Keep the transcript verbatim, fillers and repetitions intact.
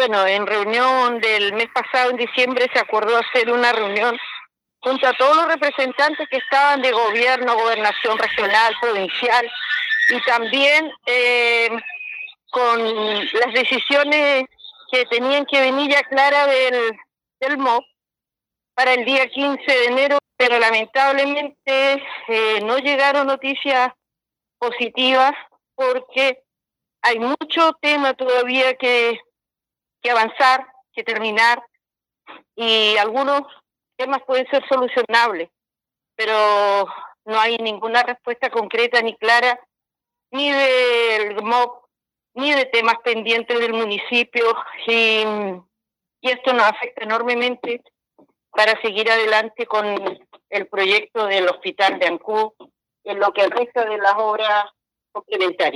bueno, en reunión del mes pasado, en diciembre, se acordó hacer una reunión junto a todos los representantes que estaban de gobierno, gobernación regional, provincial, y también eh, con las decisiones que tenían que venir ya claras del, del M O P para el día quince de enero, pero lamentablemente eh, no llegaron noticias positivas porque hay mucho tema todavía que, que avanzar, que terminar, y algunos temas pueden ser solucionables, pero no hay ninguna respuesta concreta ni clara, ni del M O P, ni de temas pendientes del municipio, y, y esto nos afecta enormemente para seguir adelante con el proyecto del hospital de Ancud, en lo que resta de las obras complementarias.